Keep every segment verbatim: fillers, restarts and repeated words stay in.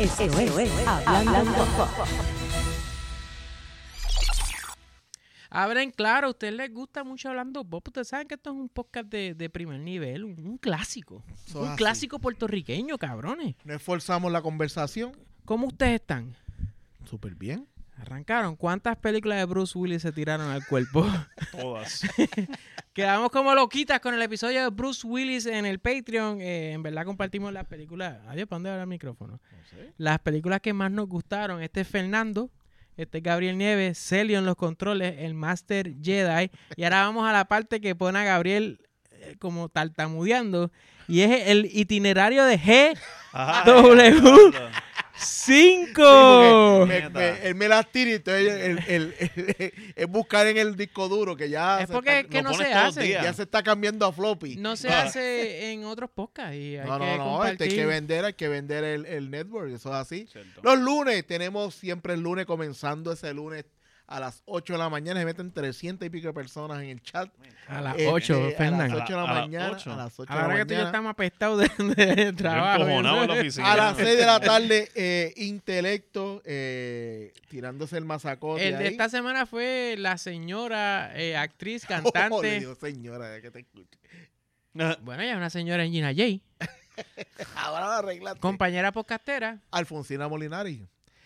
Esto es Hablando Pop. Abren claro, a ustedes les gusta mucho Hablando Pop. Ustedes saben que esto es un podcast de, de primer nivel, un, un clásico. Eso un es así. clásico puertorriqueño, cabrones. No esforzamos la conversación. ¿Cómo ustedes están? Súper bien. Arrancaron. ¿Cuántas películas de Bruce Willis se tiraron al cuerpo? Todas. Quedamos como loquitas con el episodio de Bruce Willis en el Patreon. Eh, en verdad compartimos las películas. Adiós, ¿para dónde va el micrófono? No sé. Las películas que más nos gustaron. Este es Fernando. Este es Gabriel Nieves. Celio en los controles. El Master Jedi. Y ahora vamos a la parte que pone a Gabriel eh, como tartamudeando. Y es el itinerario de G W cinco. Sí, me, me, él me las tira y entonces el, el, el, el- es buscar en el disco duro que ya Es se porque está, que lo no pones se todos los hace. días. ya se está cambiando a floppy. No se Ah. hace en otros podcasts. Y hay No, que no, no, compartir. este hay que vender, hay que vender el, el network, eso es así. Cierto. Los lunes, tenemos siempre el lunes, comenzando ese lunes a las ocho de la mañana, se meten trescientas y pico de personas en el chat. A las Este, ocho, a las Fernando. ocho de la A las mañana, ocho. a las ocho A de la la hora que tú y yo mañana. estamos apestados de, de trabajo. encojonado en la oficina. A las seis de la tarde, eh, Intelecto, eh, tirándose el masacote El de ahí. esta semana fue la señora eh, actriz, Oh, le cantante. digo, señora, de que te escuche. Bueno, ella es una señora en Gina J. Ahora la arreglaste. Compañera podcastera. Alfonsina Molinari.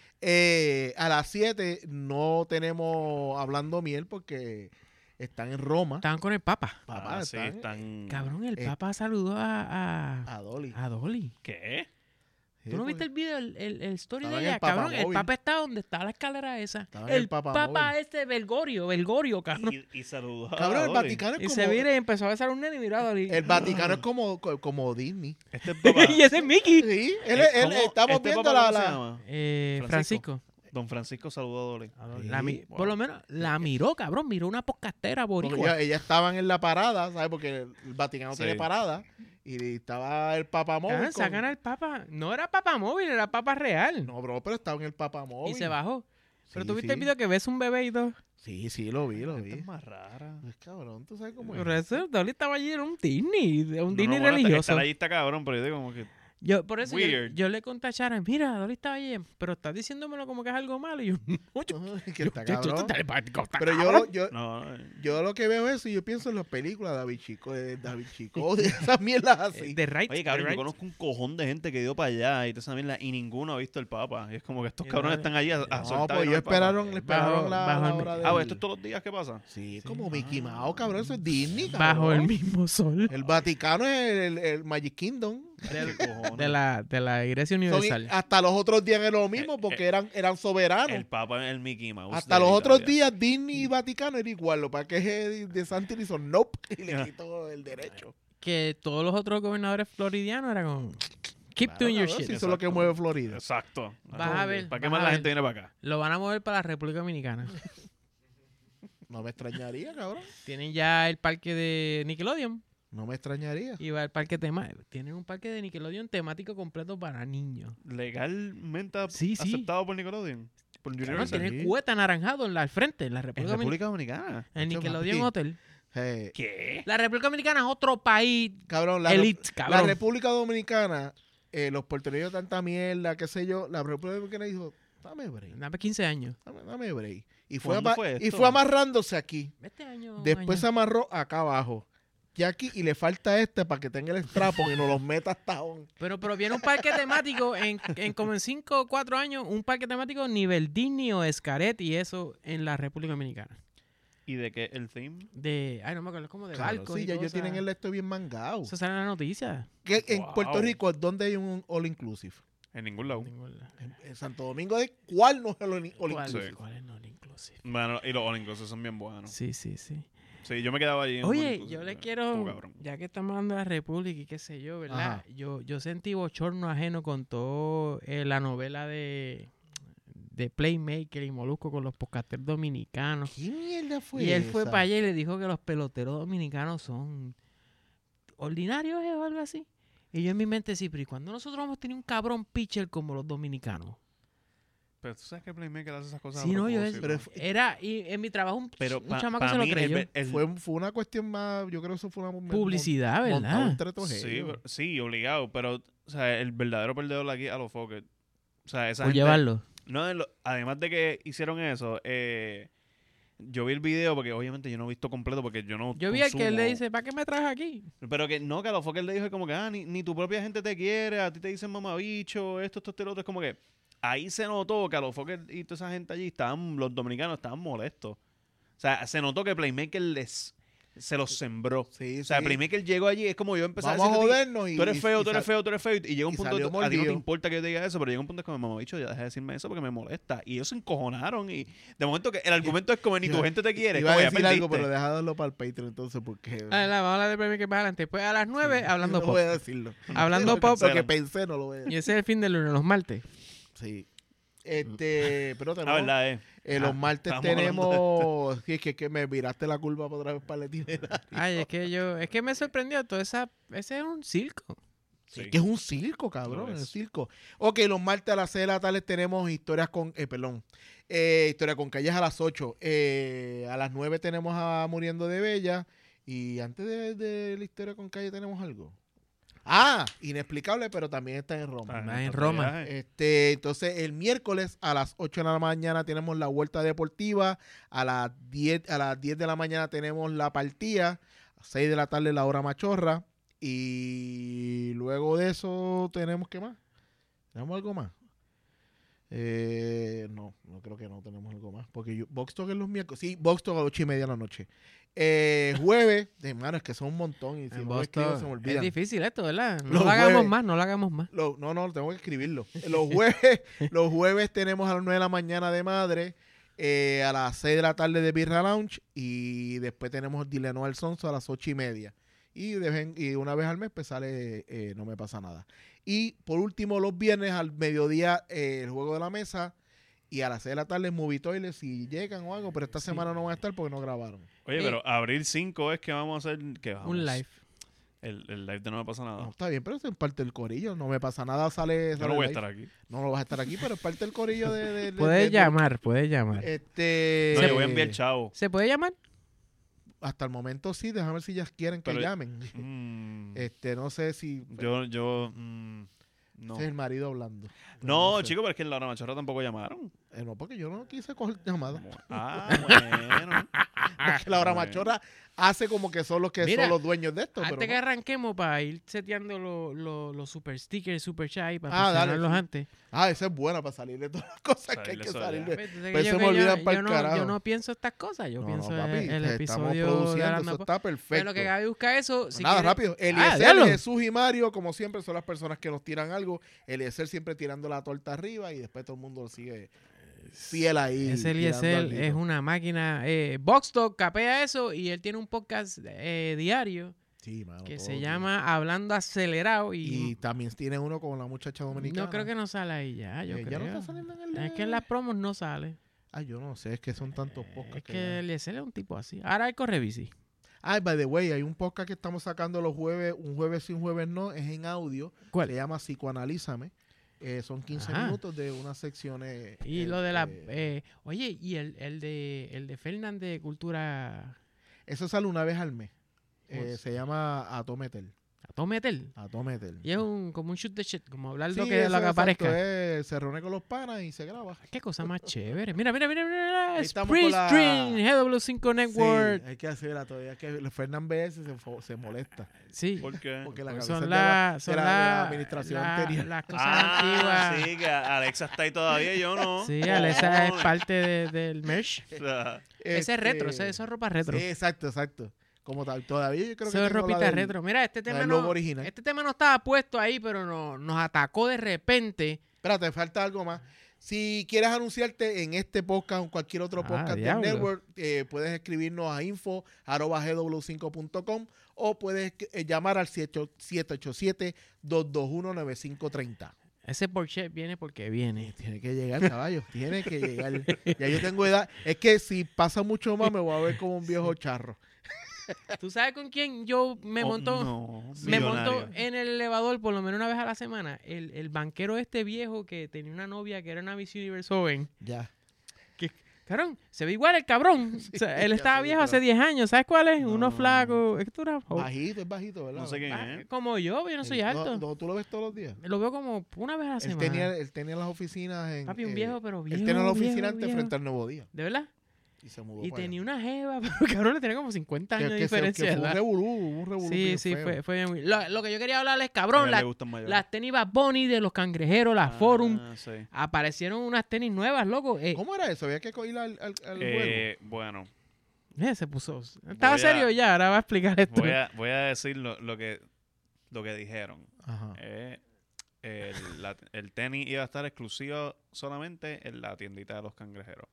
Eh, a las siete no tenemos Hablando Miel porque están en Roma. Estaban con el Papa. Papá, Ah, sí, están están... Cabrón, el eh, Papa saludó a, a, a Dolly. a Dolly. ¿Qué? Sí, ¿Tú no porque viste el video, el, el, el story Estaba de en ella? el Papa Cabrón, el móvil. Papa está donde está la escalera esa. Estaba en el el Papa Papa móvil. este, Belgorio, Belgorio, cabrón. Y, y saludó a Cabrón, el Dolly. Vaticano es Y como... se vira y empezó a besar a un nene y miró a Dolly. El Vaticano es como, co- como Disney. Este es papá. y ese es Mickey. Sí, él, Eh, él- ¿cómo- estamos este viendo papá la... cómo se la- llama? Eh, Francisco. Francisco. Don Francisco saludó a Dolly. Sí, La mi- wow. Por lo menos la miró, cabrón. Miró una podcastera porque boricua. ella, ella estaban en la parada, ¿sabes? Porque el Vaticano Sí. tiene parada. Y estaba el Papa móvil. Cabrón, con- sacan al Papa. No era Papa móvil, era Papa real. No, bro, pero estaba en el Papa móvil. y se bajó. Pero Sí, tú viste sí. el video que ves un bebé y todo. Sí, sí, lo vi, lo Esta vi. es más rara. Es cabrón, tú sabes cómo es. Por eso Dolly estaba allí en un Disney, un No, Disney no, bueno, religioso. Estar ahí está cabrón, pero yo digo como que... Yo, por eso yo, Weird. yo le conté a Sharon, mira, Dolly estaba allí, pero estás diciéndomelo como que es algo malo. Y yo, no, yo, Ay, que yo- está yo- yo- cabrón. telepático, está Pero yo, cabrón. lo- yo, No, eh, yo lo que veo es eso y yo pienso en las películas de David Chico, de David Chico, de esas mierdas así. De right, Oye, cabrón, de yo right. conozco un cojón de gente que dio para allá y toda esa mierda y ninguno ha visto el Papa. Y es como que estos Y cabrones no, están allí a, a No, soltar pues y no ellos el Papa. esperaron, esperaron Bajo- la, bajo la el- hora de... Ah, pues esto es todos los días que pasa. Sí, como Mickey Mouse, cabrón, eso es Disney, Bajo cabrón. el mismo sol El Vaticano es el, el Magic Kingdom. del- ¿Qué cojones? de, la, de la Iglesia Son- Universal. hasta los otros días era lo mismo Eh, porque eh, eran, eran soberanos. El Papa es el Mickey Mouse. Hasta de los otros Italia. días Disney y Vaticano era igual. Lo para que es de, de Santi hizo nope y le Ah. quitó el derecho. Que todos los otros gobernadores floridianos eran como, keep Claro, doing your cabrón, shit. si eso es lo que Exacto. mueve Florida. Exacto. Vas a ver, ¿Para qué vas más a la ver. gente viene para acá? Lo van a mover para la República Dominicana. No me extrañaría, cabrón. Tienen ya el parque de Nickelodeon. No me extrañaría. Y va el parque tema. Tienen un parque de Nickelodeon temático completo para niños. Legalmente Sí, sí. aceptado por Nickelodeon. Por Cabrón, Universal. tiene sí. el cueta anaranjado en la, al frente, en la En República Dominicana. República Dominicana. En Este Nickelodeon papi. Hotel. Eh, ¿Qué? La República Dominicana es otro país cabrón, la, elite, la cabrón. República Dominicana, eh, los puertorriqueños tanta mierda, qué sé yo. La República Dominicana dijo, dame break, Dame quince años. dame, dame break. Y fue, ¿Cuándo ama- fue y esto? fue amarrándose aquí. Este año. un Después se año. amarró acá abajo. Y aquí, y le falta este para que tenga el strapón y nos los meta hasta on. Pero, pero viene un parque temático en, en como en cinco o cuatro años, un parque temático nivel Disney o Escaret y eso en la República Dominicana. ¿Y de qué? ¿El theme? De, ay, no me acuerdo, es como de Claro, barcos sí, y ya ellos cosas. tienen el esto bien mangado. Eso sale en la noticia. Que en Wow. Puerto Rico, ¿dónde hay un all inclusive? En ningún lado. En, en Santo Domingo, ¿de cuál no es el all all ¿Cuál, inclusive? Sí. ¿Cuál es no inclusive? Bueno, y los All Inclusive son bien buenos. Sí, sí, sí. Sí, yo me quedaba allí. en Oye, All Inclusive, yo le estuvo quiero, cabrón. ya que estamos hablando de la República y qué sé yo, ¿verdad? Ajá. Yo, yo sentí bochorno ajeno con todo eh, la novela de, de Playmaker y Molusco con los podcasteros dominicanos. ¿Qué mierda fue Y él fue esa? para allá y le dijo que los peloteros dominicanos son ordinarios ¿eh? o algo así. Y yo en mi mente sí, pero ¿y cuando nosotros vamos a tener un cabrón pitcher como los dominicanos? Pero tú sabes que Playmaker hace esas cosas. Sí, a no, yo propósito. Pero fue- Era, y en mi trabajo un, Pero un pa- chamaco pa se lo mí, el creyó. ver- el- Fue, fue una cuestión más, yo creo que eso fue una mon- Publicidad, montado ¿verdad? entre todos Sí, ellos. pero- sí, obligado. Pero, o sea, el verdadero perdedor aquí a los Fokker O sea, esa Por gente... llevarlo. No, lo- además de que hicieron eso, eh, yo vi el video porque obviamente yo no he visto completo porque yo no Yo vi al que él le consumo- dice, ¿para qué me traes aquí? Pero que no, que a lo fue que él le dijo como que, ah, ni, ni tu propia gente te quiere, a ti te dicen mamabicho, esto, esto, esto, lo otro. Es como que ahí se notó que a lo fue que y toda esa gente allí estaban, los dominicanos estaban molestos. O sea, se notó que Playmaker les se los sembró. Sí, O sea, sí. Playmaker llegó allí, es como yo empezaba Vamos a a decirte, jodernos y... tú eres y- feo, y tú eres sal- feo, tú eres feo. Y llega un y punto, salió a ti no te mordido. importa que yo te diga eso, pero llega un punto que me mamabicho, ya deja de decirme eso porque me molesta. Y ellos se encojonaron y de momento que el argumento es como ni tu Iba- gente te quiere, Iba a como ya decir algo, perdiste. pero deja darlo para el Patreon entonces porque... Ah, la, vamos a hablar de premio que más adelante. Después a las nueve, hablando no pop. voy a decirlo. Hablando Lo que- pop. Lo que pensé no lo voy a decir. Y ese es el fin del lunes, los martes. Sí. Este, pero La tenemos... verdad es. eh, los Ah, martes estamos hablando tenemos... Sí, es que, que me viraste la culpa para otra vez para el itinerario. Ay, es que yo, es que me sorprendió todo esa, ese es un circo. Sí. Que es un circo, cabrón, Lo es es. un circo. Ok, los martes a las seis de la tarde tenemos historias con, eh, perdón, eh, historia con calles a las ocho. Eh, a las nueve tenemos a Muriendo de Bella. Y antes de, de la historia con calle tenemos algo. Ah, Inexplicable, pero también está en Roma. Ah, Va en otro Roma. viaje. Este, entonces el miércoles a las ocho de la mañana tenemos la vuelta deportiva, a las diez, a las diez de la mañana tenemos la partida, a seis de la tarde la hora machorra y luego de eso tenemos ¿qué más? ¿Tenemos algo más? Eh, no, no creo que no tenemos algo más, porque yo, Box Talk es los miércoles, sí, Box Talk a las ocho y media de la noche. Eh, jueves, de mano, es que son un montón y si En no lo escribo Boston. se me Es olvidan. difícil esto, ¿verdad? No Los lo hagamos jueves. más, no lo hagamos más. Lo- no, no, tengo que escribirlo. Los jueves, los jueves tenemos a las nueve de la mañana de Madre, eh, a las seis de la tarde de Birra Lounge y después tenemos Dileno al Sonso a las ocho y media. Y, de vez en- y una vez al mes pues sale eh, No Me Pasa Nada. Y por último, los viernes al mediodía eh, el Juego de la Mesa y a las seis de la tarde Movie Toilet si llegan o algo, pero esta Sí. semana no van a estar porque no grabaron. Oye, Eh, pero abril cinco es que vamos a hacer. ¿Qué vamos? Un live. El, el live de No Me Pasa Nada. No, está bien, pero eso es parte del corillo. No Me Pasa Nada, sale... Yo sale no voy a live. estar aquí. No lo vas a estar aquí, pero es parte del corillo de... de, de- Puedes de- llamar, puedes llamar. Este, No, yo voy a enviar chavo. ¿Se puede llamar? Hasta el momento sí, déjame ver si ellas quieren que Pero- llamen. Mm, Este, no sé si yo, yo. mm, no. ese es el marido hablando. No, sé. chico, pero es que en la hora machorra tampoco llamaron. Eh, no, porque yo no quise coger llamada. Ah, bueno. Porque la hora bueno. machorra hace como que son los que Mira, son los dueños de esto. Antes pero que no. arranquemos para ir seteando los los- los super stickers, super chai, para Ah, dale, posicionarlos sí. antes. Ah, esa es buena para salir de todas las cosas que hay Salirle que sola. salir de. Pues, entonces Pues que se yo- me que olvidan yo- pa'l yo no, carajo. yo no pienso estas cosas, yo No, pienso no, el- papi, el, estamos episodio de produciendo, Hablando eso Pop. está Pero perfecto. lo que Gaby busca eso, si Nada, quiere- rápido. Ah, Eliezer, diablo. Jesús y Mario, como siempre, son las personas que nos tiran algo. Eliezer siempre tirando la torta arriba y después todo el mundo lo sigue fiel ahí. Ese tirando Eliezer al es hilo. una máquina. Eh, Boxtalk capea eso y él tiene un podcast eh, diario Sí, mano, que todo se bien. llama Hablando Acelerado y, Y también tiene uno con la muchacha dominicana. no creo que no sale ahí ya, yo Eh, creo. ya no está saliendo en el Es que en las promos no sale. Ah, yo no sé, es que son tantos podcasts. Es que que ya- Eliezer es un tipo así. Ahora hay corre bici. Ah, by the way, hay un podcast que estamos sacando los jueves, un jueves sí, un jueves no, es en audio. ¿Cuál? Se llama Psicoanalízame. Eh, son quince Ajá. minutos de unas secciones. Y eh, lo de la... eh, eh, oye, y el, el de el de Fernández de Cultura... Eso sale una vez al mes. Eh, Pues- se llama Atometel. A todo meter. Atometel. Y es un, como un shoot de shit, como hablar lo Sí, que, eso, lo que exacto, aparezca. es- se reúne con los panas y se graba. Qué cosa más chévere. Mira, mira, mira, mira. mira. Ahí estamos con la- Stream, G W cinco Network. Sí, hay que hacerla todavía. Que Fernán B S se, fo- se molesta. Sí. ¿Por qué? Porque la Pues cabeza son es de la- la, de son la- de la la- administración la- anterior. las cosas Ah, antiguas. sí, que Alexa está ahí todavía, yo no. Sí, Alexa es parte de- del merch. O sea, Ese es retro, Este, ese, eso es ropa retro. Sí, exacto, exacto. Como tal, todavía yo creo Eso que es tengo la ropita del- retro. Mira, este la tema del no, logo original. este tema no estaba puesto ahí, pero no, nos atacó de repente. Espérate, falta algo más. Si quieres anunciarte en este podcast o en cualquier otro Ah, podcast diablo. del network, eh, puedes escribirnos a info arroba g w cinco punto com o puedes eh, llamar al siete ocho siete, dos dos uno, nueve cinco tres cero. Ese Porsche viene porque viene. Tiene que llegar, caballo. Tiene que llegar. Ya yo tengo edad. Es que si pasa mucho más, me voy a ver como un viejo charro. ¿Tú sabes con quién yo me oh, monto? no, Me millonario. monto en el elevador por lo menos una vez a la semana. El, el banquero este viejo que tenía una novia que era una Miss Universe joven. Ya. Cabrón, se ve igual el cabrón. Sí, O sea, él ya estaba sé, viejo pero- hace diez años. ¿Sabes cuál es? Uno No. flaco. Es que tú eras joven. Bajito, es bajito, ¿verdad? No sé quién Ah, es. Como yo, yo no soy Eh, alto. No, ¿tú lo ves todos los días? Lo veo como una vez a la Él semana. tenía, él tenía las oficinas en... Papi, un eh, viejo, pero viejo. Él tenía la oficina viejo, antes viejo. frente al Nuevo Día. ¿De verdad? Y se mudó Y para tenía allá. una jeva, pero cabrón, le tenía como cincuenta Que- años de que se- diferencia. que de fue un edad. revolú, un revolú Sí, bien sí, feo. fue, fue muy- lo, lo que yo quería hablarles, A cabrón, él la- le gustan mayores. las tenis Bad Bunny de los cangrejeros, las Forum, Ah, sí. aparecieron unas tenis nuevas, loco. Eh, ¿Cómo era eso? Había que ir al, al, al Eh, bueno, eh, se puso. Estaba Voy a- serio ya, ahora va a explicar esto. voy a, voy a decir lo, lo que lo que dijeron. juego. Ajá. Eh, el, la- el tenis iba a estar exclusivo solamente en la tiendita de los cangrejeros.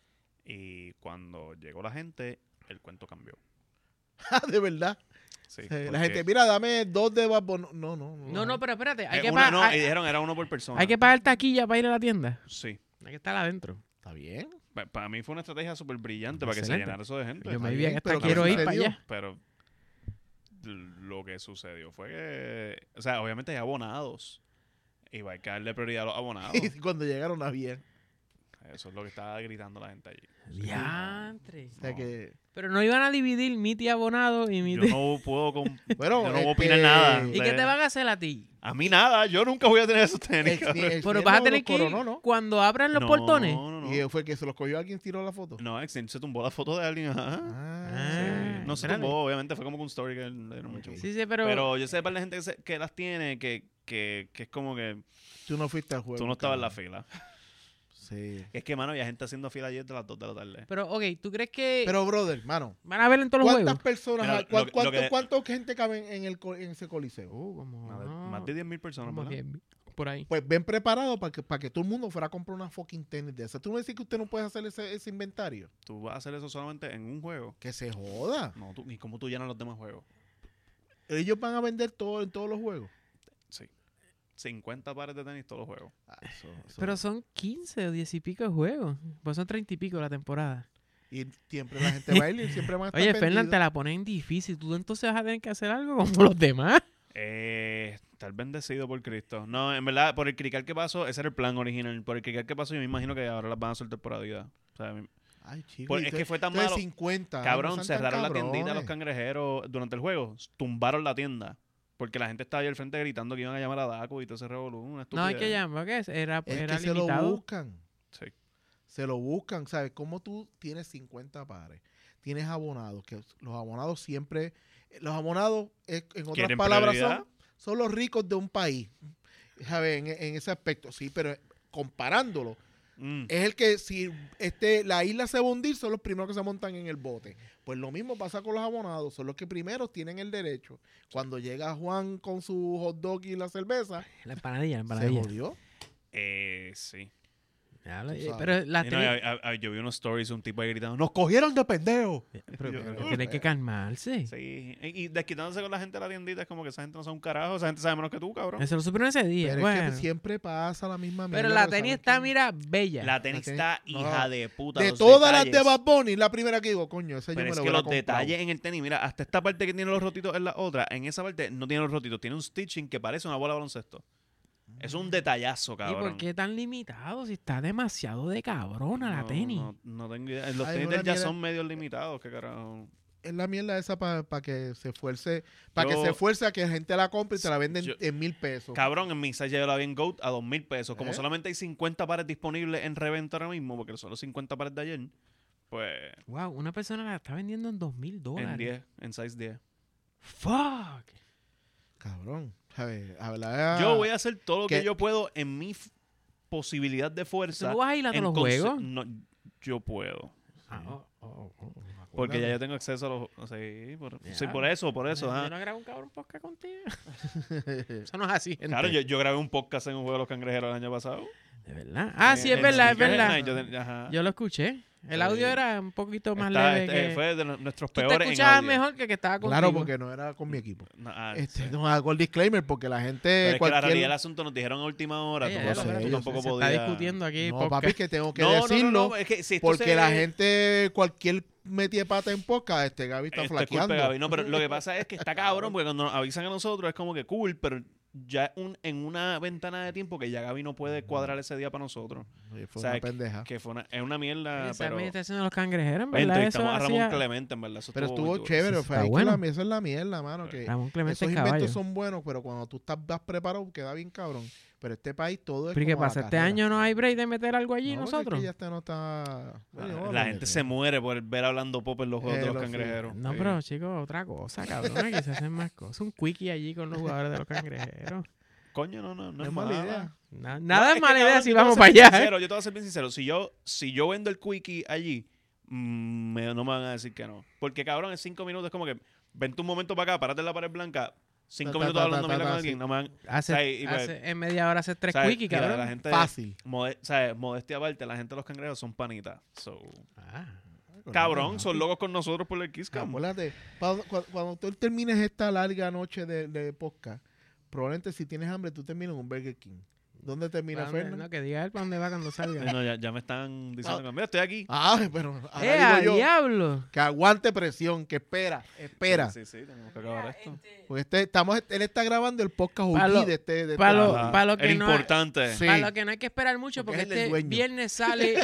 Y cuando llegó la gente, el cuento cambió. De verdad. Sí, Eh, porque- La gente, mira, dame dos de Bad Bunny. No, no, no. No, no, pero espérate, hay Eh, que, una- pagar, no, hay, y dijeron era uno por persona. hay que pagar taquilla para ir a la tienda. Sí. Hay que estar adentro. Está bien. Pa- Para mí fue una estrategia súper brillante para que se Excelente. llenara eso de gente. Yo me Está vi bien, que hasta pero ¿qué quiero ir para sucedió? allá. Pero lo que sucedió fue que, o sea, obviamente hay abonados. Y va a hay que darle prioridad a los abonados. Y cuando llegaron había. Eso es lo que estaba gritando la gente allí. Diantre. O sea No. que. Pero no iban a dividir mi tía abonado y mi Yo tía. no puedo... com- Bueno, Yo no voy a este, opinar nada. ¿Y qué te van a hacer a ti? A mí nada, yo nunca voy a tener esos tenis. el- cabrón. el- Pero el- vas a no, tener los que ir coronó, ¿no? cuando abran los No, portones. No, no, Y no. fue que se los cogió alguien, tiró la foto. No, Extend se tumbó la foto de alguien. Ajá. Ah, Ah, No se espérate. tumbó, obviamente fue como que un story que le dieron mucho. Ok. Sí, sí, pero. Pero yo sé de par de gente que, se- que las tiene que, que, que es como que Tú no fuiste al juego. tú no estabas en la cabrón. fila. Sí. Es que, mano, había gente haciendo fila ayer de las dos de la tarde. Pero, ok, ¿tú crees que Pero, brother, mano, van a ver en todos los ¿cuántas juegos? personas, Mira, hay? lo ¿Cuán- que- lo cuánto, que- cuánto gente cabe en, el, co- en ese coliseo? Uh, como, Más de, no, más de diez mil personas, como ¿verdad? que por ahí. Pues ven preparado para que, para que todo el mundo fuera a comprar una fucking tenis de esas. Tú me decís que usted no puede hacer ese, ese inventario. Tú vas a hacer eso solamente en un juego. Que se joda. No, tú, ¿y cómo tú llenas los demás juegos? Ellos van a vender todo en todos los juegos. Sí. cincuenta pares de tenis todos los juegos. Ah, eso- eso- Pero son quince o diez y pico de juegos. Pues son treinta y pico la temporada. Y siempre la gente va a ir y siempre van a estar Oye, Fernán, te vendidos. la ponen difícil. Tú entonces vas a tener que hacer algo como los demás. Eh, estar bendecido por Cristo. No, en verdad, por el crical que pasó, ese era el plan original. Por el crical que pasó, yo me imagino que ahora las van a soltar por Adidas. O sea, mi- Ay, chico. Por- y es tú- que fue tan tú eres malo. cincuenta. no cabrón, sean tan cerraron la tiendita de los cabrones. cangrejeros durante el juego. Tumbaron la tienda. Porque la gente estaba ahí al frente gritando que iban a llamar a Daco y todo ese revolú. Una No hay que estupidez. llamar, ¿qué es? Era, Es era que se lo limitado. buscan. Sí. Se lo buscan, ¿sabes? Como tú tienes cincuenta pares, tienes abonados, que los abonados siempre, los abonados, eh, en otras ¿Quieren palabras, prioridad? son, son los ricos de un país, ¿sabes? En, en ese aspecto, sí, pero comparándolo, Mm. es el que si este, la isla se va a hundir, son los primeros que se montan en el bote. Pues lo mismo pasa con los abonados, son los que primero tienen el derecho. Cuando llega Juan con su hot dog y la cerveza, La empanadilla, la se empanadilla. jodió. Eh, sí. Ya lo- Tú sabes. pero la Y no, tenis- a- a- a- yo vi unos stories de un tipo ahí gritando, ¡nos cogieron de pendejo! pero- yo- pero tiene que calmarse. Sí. Y, y desquitándose con la gente de la tiendita es como que esa gente no sabe un carajo. Esa gente sabe menos que tú, cabrón. Se lo supieron ese día. Pero bueno. es que siempre pasa la misma mierda. Pero la porque tenis saben está, que- mira, bella. La tenis tenis- está no, hija de puta. De los todas las de detalles. Bad Bunny, la primera que digo, coño, esa yo Pero me es la que hubiera los comprado. detalles en el tenis, mira, hasta esta parte que tiene los rotitos en la otra, en esa parte no tiene los rotitos, tiene un stitching que parece una bola de baloncesto. Es un detallazo, ¿Y cabrón. por qué tan limitado si está demasiado de cabrona la No, tenis? No, no tengo idea. Los Ay, tenis una del ya mierda. son medio limitados, qué carajo. Es la mierda esa para que se esfuerce, para que Yo- se esfuerce a que la gente la compre y te la venden Yo- en mil pesos. Cabrón, en mi size yo la vi en GOAT a dos mil pesos. Como ¿Eh? solamente hay cincuenta pares disponibles en reventa ahora mismo, porque son los cincuenta pares de ayer, pues Wow, una persona la está vendiendo en dos mil dólares. en diez, en size diez. Fuck. Cabrón, ¿sabes? Hablar- Yo voy a hacer todo lo que que- yo puedo en mi f- posibilidad de ¿Tú fuerza. no vas a ir a todos en los conse- juegos? No, yo puedo. Ah, oh, oh, oh, Porque ya Acuérdate. yo tengo acceso a los... Sí, por, Ya. sí, por eso, por eso. Yo ajá. no grabo un cabrón podcast contigo. Eso no es así, gente. Claro, yo, yo grabé un podcast en un juego de los cangrejeros el año pasado. De verdad. Ah, sí, Eh, es en verdad, es Sneaker verdad. Night, yo ten- ajá. Yo lo escuché. El Sí. audio era un poquito más Está- leve. este, que... Fue de nu- nuestros Tú te peores en escuchabas audio. mejor que el que estaba contigo. Claro, porque no era con mi equipo. No, ah, Este, sí. no hago el disclaimer porque la gente Pero es que la cualquier... realidad del asunto nos dijeron a última hora. Ey, tú ya no lo sabes, sé, tú yo tampoco se podías... está discutiendo aquí. No, podcast. papi, que tengo que No, no, decirlo no, no, es que si esto porque se- la gente, cualquier metí pata en podcast, este Gaby está Esto es culpa flaqueando. de Gaby. No, pero lo que pasa es que está cabrón porque cuando nos avisan a nosotros es como que cool, pero ya un, en una ventana de tiempo que ya Gaby no puede cuadrar ese día para nosotros. Oye, fue O sea, una pendeja. Que fue una, es una mierda, Esa pero... administración de los cangrejeros, en Pues, verdad, eso entrevistamos a Ramón hacía... Clemente, en verdad. Eso Pero estuvo estuvo muy duro. chévere. Eso Fue está ahí que bueno. la, esa es la mierda, mano. Que Ramón Clemente esos es inventos caballo. son buenos, pero cuando tú estás, estás preparado, queda bien cabrón. Pero este país todo es Pero ¿y qué como a la pasa? ¿Este carrera. año no hay break de meter algo allí No, porque es nosotros? que ya este no está... La, Oye, la vamos, gente mire. se muere por ver hablando pop en los juegos Eh, de los lo- sí. cangrejeros. No, Sí. pero chicos, otra cosa, cabrón. Aquí se hacen más cosas. Un quickie allí con los jugadores de los cangrejeros. Coño, no, no, no No es es mala mala idea. Na- No, nada es que, mala idea cabrón, si yo te voy vamos a para ser bien allá. ¿eh? sincero, Yo te voy a ser bien sincero. Si yo, si yo vendo el quickie allí, mm, me- no me van a decir que no. Porque, cabrón, en cinco minutos es como que vente un momento para acá, párate en la pared blanca, cinco Ta, ta, minutos ta, hablando ta, mierda ta, con alguien, sí. no me van... Hace, O sea, y- y pues- hace- en media hora hace tres ¿sabes? quickies, Y la- cabrón. La gente, Fácil. mode- ¿sabes? Modestia aparte, la gente de los cangrejos son panitas. So, Ah. cabrón, son locos con nosotros por el Kiss Cam. Acuérdate, cuando, cuando- cuando tú termines esta larga noche de, de podcast, probablemente si tienes hambre, tú terminas en un Burger King. ¿Dónde termina ¿Para dónde? Fernan? No, que diga él para dónde va cuando Eh, salga. No, ya, ya me están diciendo Ah. que, mira, estoy aquí. Ah, pero ¡Eh, ahora a digo yo diablo! que aguante presión, que espera, espera. Sí, sí, sí, tenemos que acabar esto. Porque este, estamos, él está grabando el podcast Pa' O G lo- de este. De pa' este- lo- Ajá. pa' lo que el no hay- importante. Sí. Para lo que no hay que esperar mucho, Porque porque, es el del este dueño. viernes sale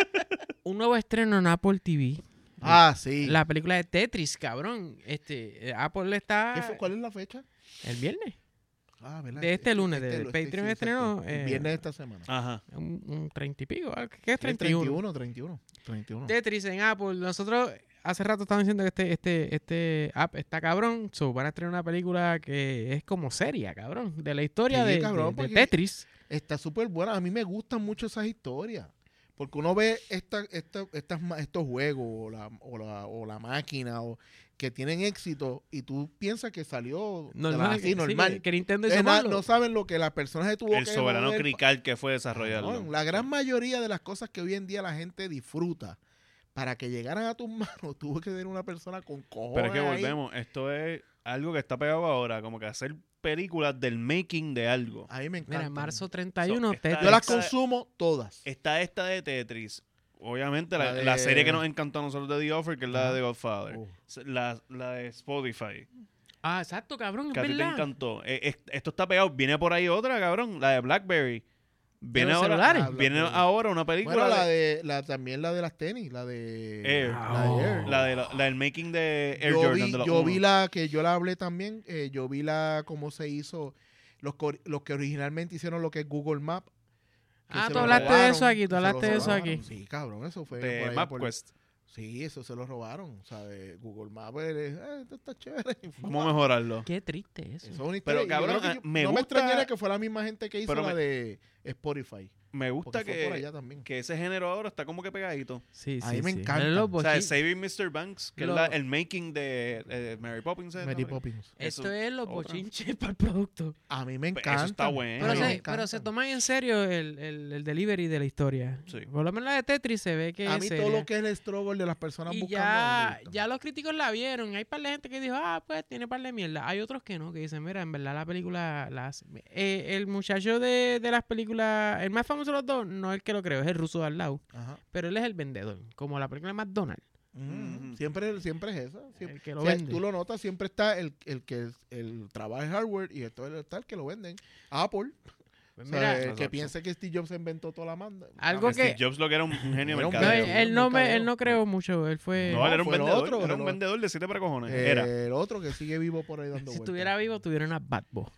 un nuevo estreno en Apple T V. Ah, sí. La película de Tetris, cabrón. Este, eh, Apple está ¿Qué fue- ¿Cuál es la fecha? el viernes. Ah, ¿verdad? De este lunes, de- lu- el Patreon sí, estrenó, exacto. El eh, viernes de esta semana. Ajá. Un, un treinta y pico. ¿Qué es El treinta y uno? treinta y uno, treinta y uno. Tetris en Apple. Nosotros hace rato estábamos diciendo que este, este, este app está cabrón. So, van a estrenar una película que es como seria, cabrón. De la historia Sí, de, cabrón, de- de porque- Tetris. Está súper buena. A mí me gustan mucho esas historias. Porque uno ve esta, esta, estas, ma- estos juegos o la, o, la, o la máquina o, que tienen éxito y tú piensas que salió de la- Normal. así, que, normal. sí, que Nintendo Eh, hizo na- malo. no saben lo que la persona se tuvo El que soberano joder pa- crical que fue desarrollarlo. Cabrón, la gran mayoría de las cosas que hoy en día la gente disfruta, para que llegaran a tus manos, tuvo que ser una persona con cojones. Pero es que ahí. volvemos, esto es algo que está pegado ahora, como que hacer películas del making de algo. A mí me encanta. Mira, en marzo treinta y uno, So, está- Tetris. Yo las esta- consumo todas. Está esta de Tetris. Obviamente, la, La de- la serie que nos encantó a nosotros de The Offer, que es la Ajá. de The Godfather. Oh. La, la de Spotify, Ah, exacto, cabrón, que es a ti te verdad. encantó. Eh, es- esto está pegado. Viene por ahí otra, cabrón. La de Blackberry. Viene los ahora, celulares? Ah, viene Blackberry. ahora una película Bueno, la de, de, la, también la de las tenis, la de Air. La de Air. la, de la, la del making de Air yo Jordan. vi, de la yo uno. vi la que yo la hablé también, eh, yo vi la cómo se hizo, los, que- los que originalmente hicieron lo que es Google Maps. que Ah, se tú lo hablaste de robaron, eso aquí, tú se lo hablaste de eso robaron. aquí. Sí, cabrón, eso fue de por allá por- MapQuest. Sí, eso se lo robaron. O sea, de Google Maps, eh, eh, esto está chévere. ¿Cómo mejorarlo? Qué triste eso. Eso es una Pero, historia. y yo cabrón, creo que ah, yo- me no me gusta- extrañaría que fue la misma gente que hizo Pero la me- de Spotify. Me gusta Porque fue por que, allá también. que ese género ahora está como que pegadito. Sí, A mí sí, me sí. encanta. Los O sea, bochi- Saving mister Banks, que Lo- es la- el making de eh, Mary Poppins. ¿es? Mary ¿no? Poppins. Esto eso- es los otra. bochinches para el producto. A mí me Pe- encanta. eso está bueno. Pero A mí me se, encanta. pero se toman en serio el, el, el delivery de la historia. Sí. Por lo menos la de Tetris se ve que A es mí seria. todo lo que es el struggle de las personas Y buscando. ya, me gusta. ya los críticos la vieron. Hay par de gente que dijo, ah, pues tiene par de mierda. Hay otros que no, que dicen, mira, en verdad la película la hace. Eh, el muchacho de, de las películas, el más famoso de los dos, no es el que lo creo, es el ruso de al lado. Ajá. Pero él es el vendedor, como la película de McDonald's. Mm, Ujú. siempre, siempre es esa. Siempre, El que lo o sea, vende. tú lo notas, siempre está el, el que el trabaja en hardware y esto está el que lo venden. Apple. Pues O sea, mira, el que Exacto. piense que Steve Jobs inventó toda la manda. Algo Ah, que- Steve Jobs lo que era un genio Era un no, mercadeo. genio. él, no me, mercadeo. él no creó mucho, él fue... No, él era un fue lo vendedor. otro, era fue un lo- vendedor de siete para cojones. Eh, Era. El otro que sigue vivo por ahí dando si vueltas. estuviera vivo, tuviera una bad boy.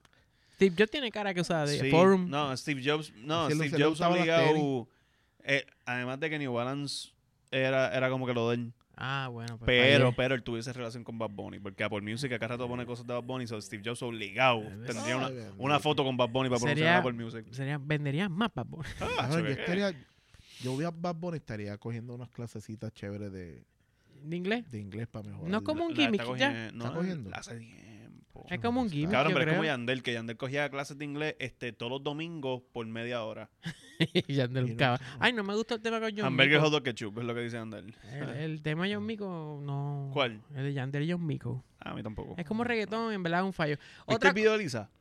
Steve Jobs tiene cara que usa de Sí, forum. No, Steve Jobs, no, Sí, él Steve se le Jobs usaba las obligado. eh, además de que New Balance era, era como que lo de él. Ah, bueno. Pues Pero, fallé. pero él tuviese relación con Bad Bunny. Porque Apple Music acá rato pone cosas de Bad Bunny. So Steve Jobs obligado. Tendría una, Ay, bendito. una foto con Bad Bunny para Sería- promocionar Apple Music. Sería, vendería más bad boy. Ah, Cabrón, yo, chévere. estaría, yo voy a Bad Bunny, estaría cogiendo unas clasecitas chéveres de, ¿De inglés? de inglés para mejorar. No es como un La- la gimmick, está ya. cogiendo- no, ¿Está cogiendo? Hace tiempo. Es como un gimmick, Cabrón, yo pero es creo. como Yandel, que Yandel cogía clases de inglés este, todos los domingos por media hora. Yandel Y no- Cava. Ay, no me gusta el tema con John Hamburger, hot Mico. dog, ketchup, es lo que dice Yandel. El, el tema de John Mico, no. ¿Cuál? El de Yandel y John Mico. A mí tampoco. Es como reggaetón, en verdad es un fallo. ¿Viste Otra el video de Lisa?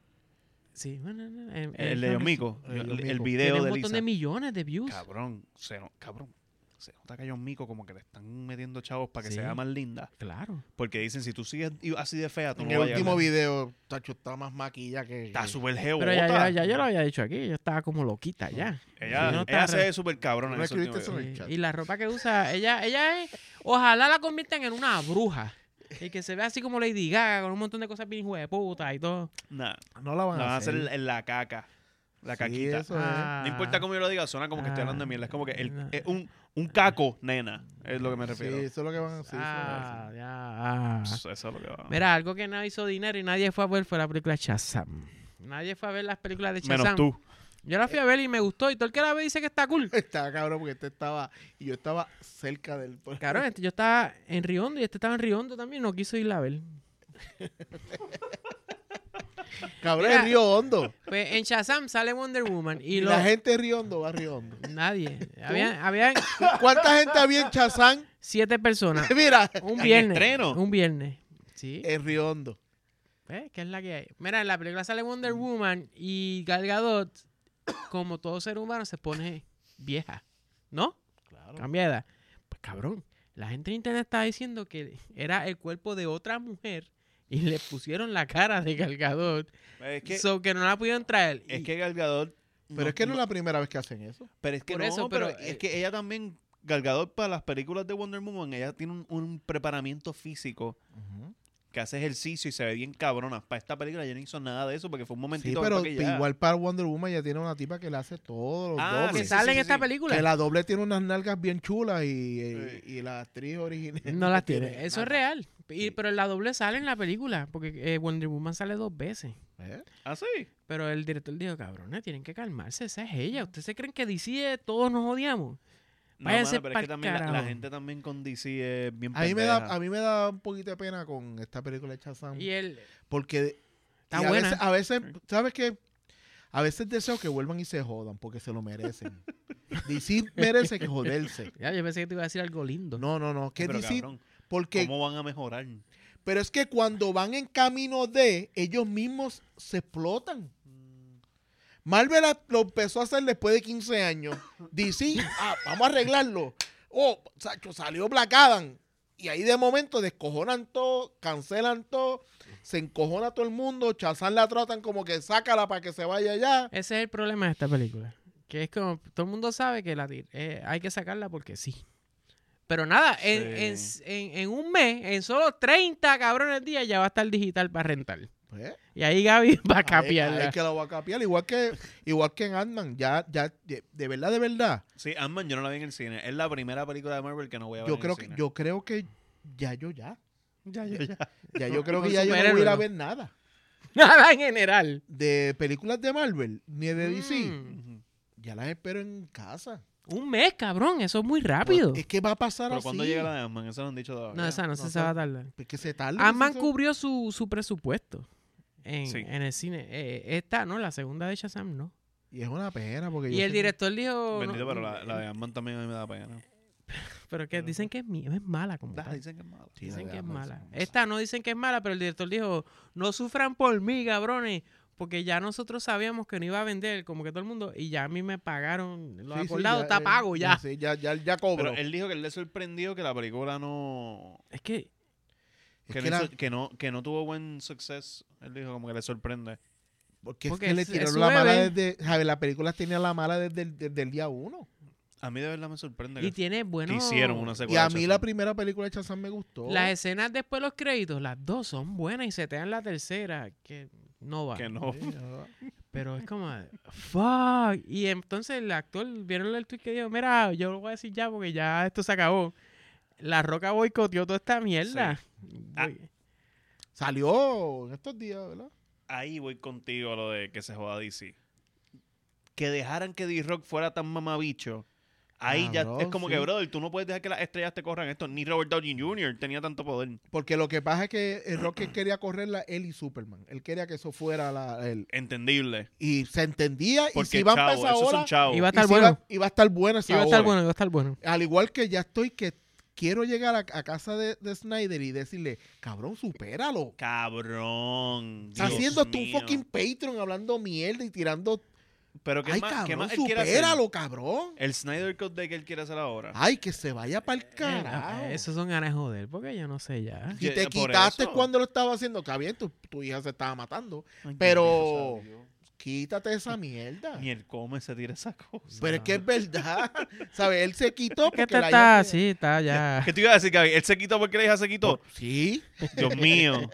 Sí, bueno, no, el, El de John Mico. El de El, John el Mico. video Tiene un de montón Lisa. de millones de views. Cabrón, se no- cabrón. se nota que a John Mico como que le están metiendo chavos para que Sí. se vea más linda. Claro. Porque dicen, si tú sigues así de fea, tú En no el vas a llegar último lejos. video, tacho, está más maquilla que... Está que- súper geota. Pero ya, ya, ya yo lo había dicho aquí, ella estaba como loquita ya. Ella, Sí, no ella está se re- ve súper cabrona en ¿No ese escribiste último eso? video. el Sí, chat. y la ropa que usa, ella, ella es, ojalá la conviertan en una bruja. Y que se vea así como Lady Gaga, con un montón de cosas bien hijo de puta y todo. Nah, No la van la van a a hacer hacer. en la caca. La Sí, caquita. eso es. Ah. No importa cómo yo lo diga, suena como que estoy Ah. hablando de mierda. Es como que el, No. es un, un caco, nena. Es lo que me Sí, refiero. eso es lo que van a hacer. ah, ya. ah. Eso es lo que va. Mira, algo que no hizo dinero y nadie fue a ver fue la película Shazam. Nadie fue a ver las películas de Shazam. Menos tú. Yo la fui a ver y me gustó. Y todo el que la ve dice que está cool. Estaba cabrón porque este estaba... Y yo estaba cerca del... Cabrón, este, yo estaba en Riondo y este estaba en Riondo también. No quiso ir a ver. Cabrón, Mira. es Río Hondo. Pues en Shazam sale Wonder Woman y, Y lo- la gente de Río Hondo va a Río Hondo. nadie. Había, había ¿Cuánta gente había en Chazán? siete personas. Mira, Un ¿En viernes. estreno? Un viernes. Sí. en Río Hondo. Pues, ¿qué es la que hay? Mira, en la película sale Wonder Woman y Gal Gadot, como todo ser humano, se pone vieja. ¿No? Claro. Cambia de edad. Pues cabrón, la gente en internet estaba diciendo que era el cuerpo de otra mujer y le pusieron la cara de Gal Gadot. Es que, so que no la pudieron traer. es Y- que Gal Gadot... Pero es que no es la primera vez que hacen eso. Pero es que Por no, eso, pero, pero, es eh, que ella también, Gal Gadot, para las películas de Wonder Woman, ella tiene un, un preparamiento físico que hace ejercicio y se ve bien cabrona. Para esta película ella no hizo nada de eso porque fue un Sí, momentito. pero para que ya- igual para Wonder Woman ya tiene una tipa que le hace todo los Ah, que dobles. sí, sale sí, en sí, esta sí. película. Que la doble tiene unas nalgas bien chulas y, Sí. y, y la actriz original No las tiene. Eso es nada. real. Y, Sí. pero la doble sale en la película. Porque eh, Wonder Woman sale dos veces. ¿Eh? Ah, sí. Pero el director dijo, cabrones, tienen que calmarse. Esa es ella. ¿Ustedes se creen que D C es- todos nos odiamos? No, Váyanse mano, pero es pa'l que también la, la carajo. gente también con D C es bien A mí, me da, pendeja. a mí me da un poquito de pena con esta película de Shazam. Y él... Porque Está y a buena. veces, a veces, ¿sabes qué? A veces deseo que vuelvan y se jodan porque se lo merecen. D C merece que joderse. Ya, yo pensé que te iba a decir algo lindo. No, no, no. Que Pero, D C, cabrón, porque, ¿cómo van a mejorar? pero es que cuando van en camino de, ellos mismos se explotan. Marvel a- lo empezó a hacer después de quince años. D C, ah, vamos a arreglarlo. Oh, Sacho, salió Black Adam. Y ahí de momento descojonan todo, cancelan todo, se encojona todo el mundo, Shazam la tratan como que sácala para que se vaya allá. Ese es el problema de esta película. Que es como, todo el mundo sabe que la tir- eh, hay que sacarla porque sí. Pero nada, en, Sí. en- en- en un mes, en solo treinta cabrones días, ya va a estar digital para rentar. Pues, Y ahí Gaby va a ahí- capiarla. ahí que la voy a capiar, igual que, igual que en Ant-Man, ya, ya, de, de verdad, de verdad. Sí, Ant-Man yo no la vi en el cine. Es la primera película de Marvel que no voy a ver Yo en creo el que, cine. yo creo que ya yo ya. Ya, ya, ya. Ya yo creo Por que ya yo no voy a ir superhéroe, a ¿no? ver nada. Nada en general. De películas de Marvel, ni de D C. Mm. Ujú. Ya las espero en casa. Un mes, cabrón. Eso es muy rápido. Es que va a pasar Pero así. cuando llega la de Ant-Man, eso lo han dicho todavía. No, esa no, no sé si se sé. va a tardar. Es que se tarda. Ant-Man eso- cubrió su, su presupuesto en, Sí. en el cine. Eh, esta, ¿no? La segunda de Shazam, ¿no? Y es una pena porque Y yo el sé- director dijo... Bendito, no, pero la, la de Ant-Man también a mí me da pena. pero que dicen que es, mi- es mala como Ah, tal. dicen que es mala. Sí, Dicen la que de es Ant-Man mala. sí. Esta no dicen que es mala, pero el director dijo, no sufran por mí, cabrones, porque ya nosotros sabíamos que no iba a vender, como que todo el mundo, y ya a mí me pagaron, los Sí, sí, acordados ya, está eh, pago ya. Sí, ya, ya, ya cobro. Pero él dijo que él le sorprendió que la película no... Es que, Es Que, que no, la- hizo- que, no, que no tuvo buen success. Él dijo como que le sorprende. porque, porque es que le es- es tiraron su la mala bebé. desde... Javi, la película tenía la mala desde el, desde el día uno. A mí de verdad me sorprende y que, tiene que bueno... hicieron una Y secuela. a de mí Shazam. la primera película de Shazam me gustó. Las escenas después de los créditos, las dos son buenas y se te dan la tercera, que no va. Que no. Sí, ya. Pero es como, fuck. Y entonces el actor, vieron el tweet que dijo, mira, yo lo voy a decir ya porque ya esto se acabó. La Roca boicoteó toda esta mierda. Ah. Boy- Salió en estos días, ¿verdad? Ahí voy contigo a lo de que se joda D C. Que dejaran que D-Rock fuera tan mamabicho. Ahí ya Cabrón, es como sí. que, brother, tú no puedes dejar que las estrellas te corran esto. Ni Robert Downey junior tenía tanto poder. Porque lo que pasa es que el Rocky quería correrla él y Superman. Él quería que eso fuera la, el, Entendible. y se entendía. y Porque si va a chavo, empezar esos ahora, son chavos. Iba a y estar si bueno. iba, iba a estar buena esa Iba a estar hora. bueno, iba a estar bueno. Al igual que ya estoy que quiero llegar a, a casa de, de Snyder y decirle, cabrón, supéralo. Cabrón. Está Dios haciendo tú un mío. fucking Patreon hablando mierda y tirando Pero ¿qué Ay, más, ¿qué cabrón, más él quiere hacer? supéralo, cabrón. El Snyder Cut de que él quiere hacer ahora. Ay, que se vaya para el Eh, carajo. Esos son ganas de joder, porque yo no sé ya. Y te Por quitaste eso. cuando lo estaba haciendo. Está bien, tu, tu hija se estaba matando. Ay, pero- bendito sea Dios. Quítate esa mierda. Ni el come se tira esa cosa. Pero es que es verdad. ¿Sabes? Él se quitó Que porque te la está, hija se- sí, está ya. ¿Qué te iba a decir, Gaby? ¿Él se quitó porque la hija se quitó? Sí, Dios mío.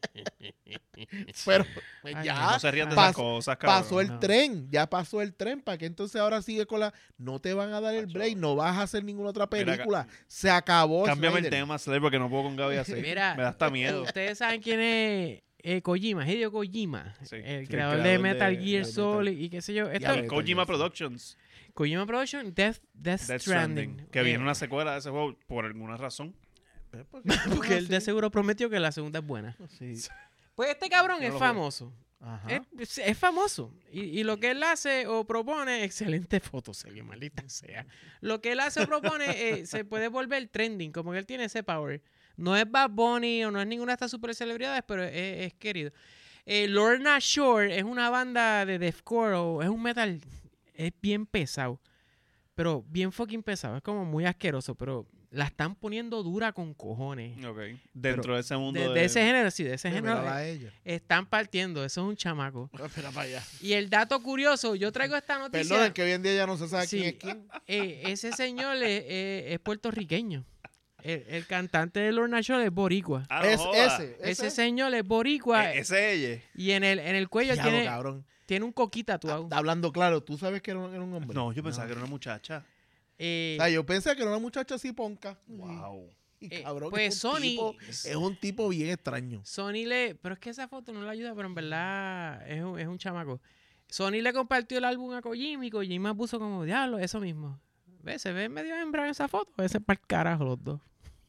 pero pues, Ay, ya No se rían de pas- esas cosas, cabrón. pasó el no. tren. Ya pasó el tren. ¿Para qué entonces ahora sigue con la... No te van a dar el Macho. break. No vas a hacer ninguna otra Mira, película. Se acabó. Cámbiame el Snyder. tema, Slayer, porque no puedo con Gaby así. Mira, Me da hasta miedo. Ustedes saben quién es eh, Kojima, Hideo Kojima, Sí, el, sí, el creador de creador Metal de- Gear de Solid Metal- y qué sé yo. Esto- Diablo. Kojima Productions. Kojima Production, Death, Death, Death Stranding. Stranding. Que Eh, viene una secuela de ese juego por alguna razón. Pues, porque- Porque él de seguro prometió que la segunda es buena. Sí. Pues este cabrón No es lo famoso. Ajá. Es, es famoso. Y, y lo que él hace o propone, excelente foto, Sergio, maldita sea. Lo que él hace o propone eh, se puede volver trending, como que él tiene ese power. No es Bad Bunny o no es ninguna de estas super celebridades, pero es, es querido. Eh, Lorna Shore es una banda de deathcore o es un metal, es bien pesado. Pero bien fucking pesado, es como muy asqueroso, pero la están poniendo dura con cojones. Ok. Dentro de ese mundo De, de... de ese género, sí, de ese Sí, género. mírala a ella. Están partiendo, eso es un chamaco. Espera para allá. Y el dato curioso, yo traigo esta noticia. Perdón, que hoy en día ya no se sabe Sí. quién es quién. eh, ese señor es, eh, es puertorriqueño. El, el cantante de Lorna Shore es boricua. Ah, no es joda. ese. Ese Ese. señor es boricua E- ese es ella. y en el, en el cuello Diablo, tiene, cabrón. tiene un coquí tatuado. Está hablando claro. ¿Tú sabes que era un, era un hombre? No, yo pensaba que era una muchacha. Eh, O sea, yo pensé que era una muchacha así ponca. Wow. Y Eh, cabrón, pues es un Sony- tipo- es un tipo bien extraño. Sony le... Pero es que esa foto no le ayuda, pero en verdad es un, es un chamaco. Sony le compartió el álbum a Kojima y Kojima puso como, diablo, eso mismo. ¿Ves? Se ve medio hembra en esa foto. Ese es para el carajo los dos.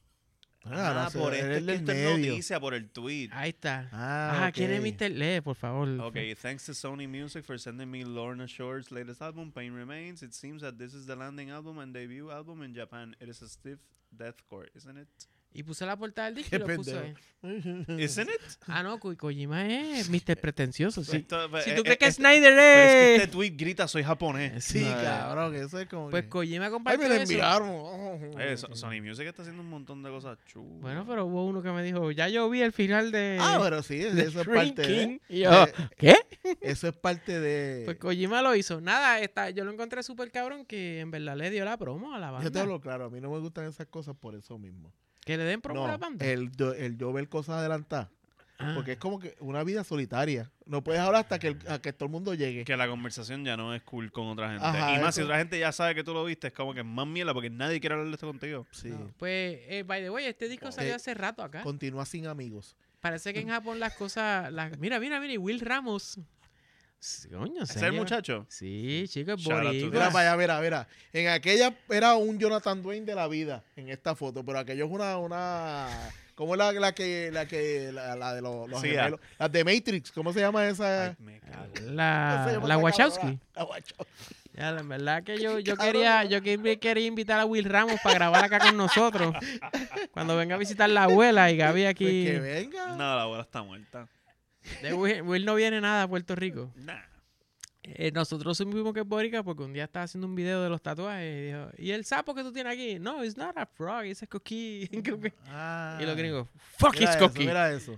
Ahora Ah, se- por él esto es es que del esto es medio. noticia, por el tweet. Ahí está. Ah, Ajá, ok. ¿quién es mister Lee? Por favor. Okay, thanks to Sony Music for sending me Lorna Shore's latest album, Pain Remains. It seems that this is the landing album and debut album in Japan. It is a stiff deathcore, isn't it? Y puse la portada del disco Qué y lo puse pendejo. ahí. Isn't it? Ah, no, Ko- Kojima es mister Pretencioso. Sí. Esto- Si eh, tú eh, crees que eh, Snyder pero es que es... este tweet grita soy japonés. Sí, No, cabrón, eso es como Pues que... Kojima Ay, compartió me lo eso. enviaron. Eh, So- Sony Music está haciendo un montón de cosas chulas. Bueno, pero hubo uno que me dijo, ya yo vi el final de... Ah, pero sí, de eso es parte Shrinking. de... Y yo, eh, ¿qué? Eso es parte de... Pues Kojima lo hizo. Nada, está, yo lo encontré súper cabrón que en verdad le dio la promo a la banda. Yo te hablo claro, a mí no me gustan esas cosas por eso mismo. Que le den promo No, a la banda. el, yo- el yo ver cosas adelantadas. Ah. Porque es como que una vida solitaria. No puedes hablar hasta que, el- a que todo el mundo llegue. Que la conversación ya no es cool con otra gente. Ajá, y más eso- si otra gente ya sabe que tú lo viste, es como que es más mierda porque nadie quiere hablar de esto contigo. Sí. No, Pues, eh, by the way, este disco salió Eh, hace rato acá. Continúa sin amigos. Parece que en Japón las cosas... las- Mira, mira, mira, y Will Ramos. S- Coño, ¿Es el serio. muchacho? Sí, chico, es Shout out to boricua. Mira para allá, mira, mira. En aquella era un Jonathan Dwayne de la vida, en esta foto, pero aquello es una, una, ¿cómo es la, la que, la que, la, la de los, los Sí, gemelos? Las de Matrix, ¿cómo se llama esa? Ay, me cago. ¿Cómo se La, llama la esa Wachowski. cabrona? La Wachowski. Ya, la verdad que yo, yo Cabrón. quería, yo que- quería invitar a Will Ramos para grabar acá con nosotros. Cuando venga a visitar la abuela y Gaby Pues aquí. que venga. No, la abuela está muerta. De Will, Will no viene nada a Puerto Rico. Nah. Eh, nosotros supimos que es boricua porque un día estaba haciendo un video de los tatuajes y dijo, ¿y el sapo que tú tienes aquí? No, it's not a frog, it's a cookie. Ah. Y los gringos, fuck Mira it's eso, cookie. mira eso.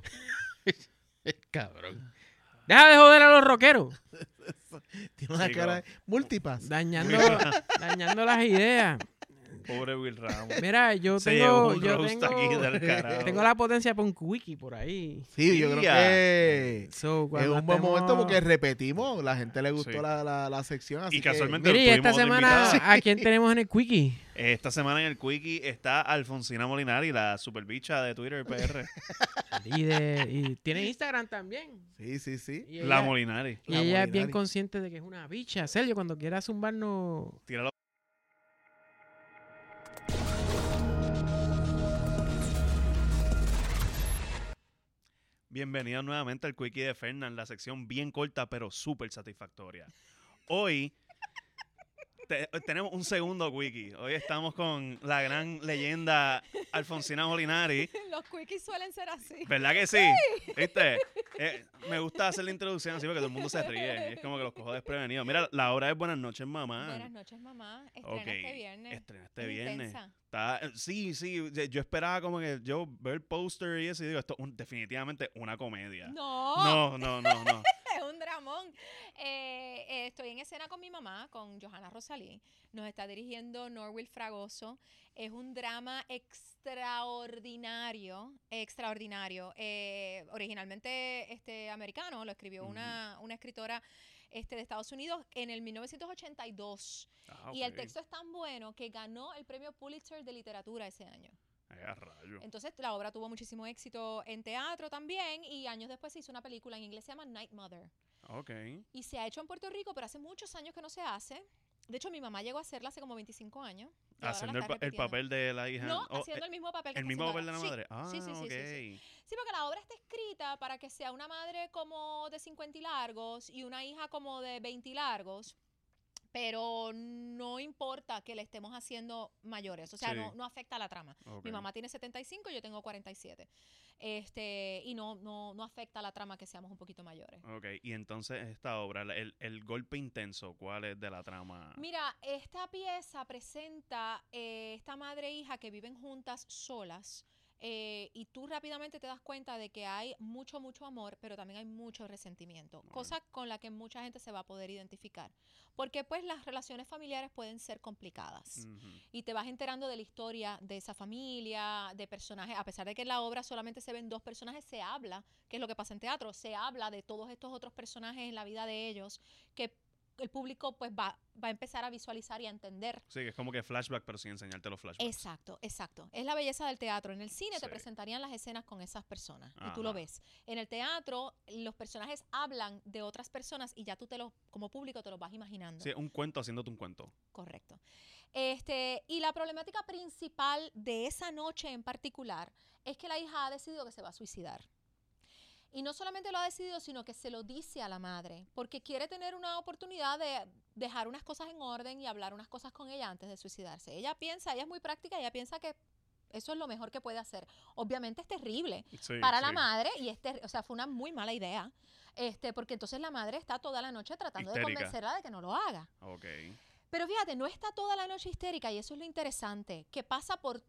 Cabrón. Deja de joder a los rockeros. Tiene una Chico. cara de multipass. Dañando, dañando las ideas. Pobre Will Ramos. Mira, yo Se llevó tengo, un yo roast aquí tengo, del carajo. tengo la potencia para un wiki por ahí. Sí, yo creo Ya. que So, es cuando un buen estemos- momento porque repetimos. La gente le gustó Sí. la, la, la sección. Así Y que- casualmente- Mire, y esta tuvimos otra semana, invitada. ¿a quién tenemos en el wiki? Esta semana en el Quickie está Alfonsina Molinari, la superbicha de Twitter P R. Y, de, y tiene Instagram también. Sí, sí, sí. Y La ella, Molinari. y La ella es bien Molinari. consciente de que es una bicha. Sergio, cuando quiera zumbarnos... Tíralo. Bienvenidos nuevamente al Quickie de Fernan, la sección bien corta pero súper satisfactoria. Hoy te- tenemos un segundo Quickie. Hoy estamos con la gran leyenda Alfonsina Molinari. Los quickies suelen ser así. ¿Verdad que sí? ¿Viste? Eh, me gusta hacer la introducción así porque todo el mundo se ríe. Y es como que los cojo desprevenidos. Mira, la hora es Buenas noches, mamá. Buenas noches, mamá. Estrena Ok, este viernes. Estrena este Es viernes. intensa. Está, sí, sí. Yo esperaba como que yo ver el póster y eso y digo, esto es un- definitivamente una comedia. No, No, no, no, no. es un dramón. Eh, eh, estoy en escena con mi mamá, con Johanna Rosalí. Nos está dirigiendo Norwil Fragoso. Es un drama extraordinario, extraordinario. Eh, originalmente este, americano, lo escribió Ujú. una, una escritora este, de Estados Unidos en el mil novecientos ochenta y dos. Ah, Y el ok. texto es tan bueno que ganó el premio Pulitzer de literatura ese año. Ay, a rayo. Entonces la obra tuvo muchísimo éxito en teatro también y años después se hizo una película en inglés, se llama Night Mother. Ok. Y se ha hecho en Puerto Rico, pero hace muchos años que no se hace. De hecho, mi mamá llegó a hacerla hace como veicinco años. y ahora la Haciendo el, está pa- el repitiendo. papel de la hija. No, Oh, haciendo eh, el mismo papel que el está mismo haciendo papel de la ahora. madre. Ah, Sí, sí, sí, ok. sí, sí, sí. Sí, porque la obra está escrita para que sea una madre como de cincuenta y largos y una hija como de veinte y largos. Pero no importa que le estemos haciendo mayores, o sea, Sí. no, no afecta a la trama. Ok. Mi mamá tiene setenta y cinco, yo tengo cuarenta y siete. Este, y no, no, no afecta a la trama que seamos un poquito mayores. Ok, y entonces esta obra, la- el, el golpe intenso, ¿cuál es de la trama? Mira, esta pieza presenta eh, esta madre e hija que viven juntas solas. eh, y tú rápidamente te das cuenta de que hay mucho, mucho amor, pero también hay mucho resentimiento, Bueno. cosa con la que mucha gente se va a poder identificar, porque pues las relaciones familiares pueden ser complicadas. Ujú. Y te vas enterando de la historia de esa familia, de personajes, a pesar de que en la obra solamente se ven dos personajes, se habla, que es lo que pasa en teatro, se habla de todos estos otros personajes en la vida de ellos, que el público pues va, va a empezar a visualizar y a entender. Sí, que es como que flashback, pero sin enseñarte los flashbacks. Exacto, exacto. Es la belleza del teatro. En el cine Sí. te presentarían las escenas con esas personas y Ajá. tú lo ves. En el teatro los personajes hablan de otras personas y ya tú te los, como público, te los vas imaginando. Sí, un cuento haciéndote un cuento. Correcto. Este, y la problemática principal de esa noche en particular es que la hija ha decidido que se va a suicidar. Y no solamente lo ha decidido, sino que se lo dice a la madre, porque quiere tener una oportunidad de dejar unas cosas en orden y hablar unas cosas con ella antes de suicidarse. Ella piensa, ella es muy práctica, ella piensa que eso es lo mejor que puede hacer. Obviamente es terrible Sí, para la sí. madre y es ter- o sea, fue una muy mala idea, este, porque entonces la madre está toda la noche tratando de Histérica. convencerla de que no lo haga. Ok. Pero fíjate, no está toda la noche histérica y eso es lo interesante, que pasa por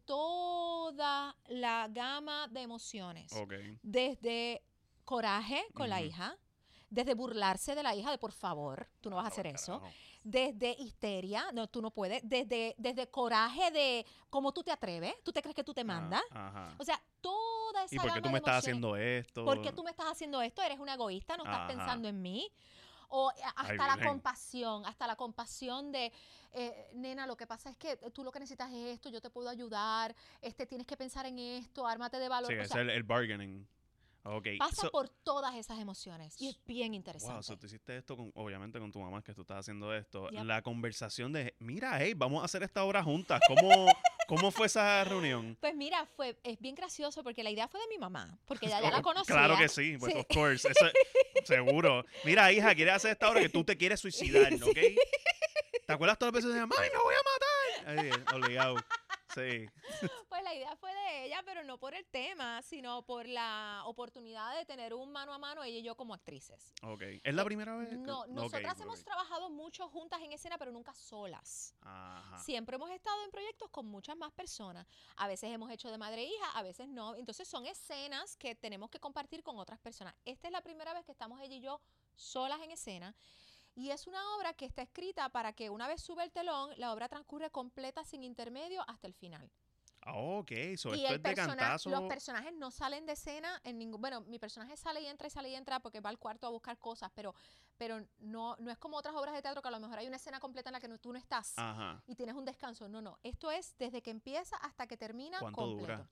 toda la gama de emociones. Ok. Desde coraje con la Ujú. hija, desde burlarse de la hija de por favor, tú no vas a hacer eso, Carajo. desde histeria, no, tú no puedes, desde, desde coraje de cómo tú te atreves, tú te crees que tú te mandas. Ah, ajá. O sea, toda esa ¿Y por qué gama tú de me estás emociones. haciendo esto? ¿Por qué tú me estás haciendo esto? Eres una egoísta, no estás Ajá. pensando en mí. O eh, hasta Ay, la Virgen. compasión, hasta la compasión de, eh, nena, lo que pasa es que tú lo que necesitas es esto, yo te puedo ayudar, este, tienes que pensar en esto, ármate de valor. Sí, O es sea, el, el bargaining. Ok. pasa So- por todas esas emociones y es bien interesante. Wow, so tú hiciste esto con, obviamente con tu mamá, que tú estás haciendo esto. Yep. La conversación de, mira, hey, vamos a hacer esta obra juntas. ¿Cómo, cómo fue esa reunión? Pues mira, fue, es bien gracioso porque la idea fue de mi mamá, porque ella ya la Oh, conocía. Claro que sí, pues Sí. of course, eso es- seguro. Mira, hija, quieres hacer esta obra que tú te quieres suicidar, ¿ok? ¿Te acuerdas todas las veces de mami, me voy a matar? Ahí, obligado. Sí. Pues la idea fue de ella, pero no por el tema, sino por la oportunidad de tener un mano a mano ella y yo como actrices. Ok. ¿Es la primera vez? que- No, Ok, nosotras ok. hemos trabajado mucho juntas en escena, pero nunca solas. Ajá. Siempre hemos estado en proyectos con muchas más personas. A veces hemos hecho de madre e hija, a veces no. Entonces son escenas que tenemos que compartir con otras personas. Esta es la primera vez que estamos ella y yo solas en escena. Y es una obra que está escrita para que una vez sube el telón, la obra transcurre completa sin intermedio hasta el final. Ah, ok, so y esto el es de persona- cantazo. los personajes no salen de escena en ningún... Bueno, mi personaje sale y entra y sale y entra porque va al cuarto a buscar cosas, pero, pero no, no es como otras obras de teatro que a lo mejor hay una escena completa en la que no- tú no estás Ajá. y tienes un descanso. No, no. Esto es desde que empieza hasta que termina ¿Cuánto completo. dura?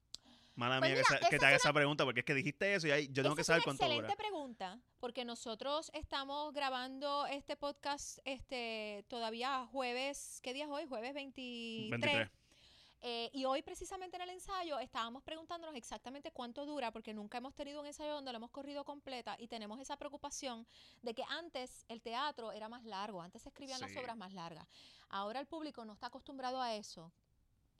Mala Pues mía mira, que, sa- que esa te haga es esa pregunta, porque es que dijiste eso y ahí yo tengo Esa que es saber una cuánto excelente dura. pregunta, porque nosotros estamos grabando este podcast este todavía jueves, ¿qué día es hoy? Jueves veintitrés. veintitrés. Eh, y hoy precisamente en el ensayo estábamos preguntándonos exactamente cuánto dura, porque nunca hemos tenido un ensayo donde lo hemos corrido completa y tenemos esa preocupación de que antes el teatro era más largo, antes se escribían Sí. las obras más largas. Ahora el público no está acostumbrado a eso.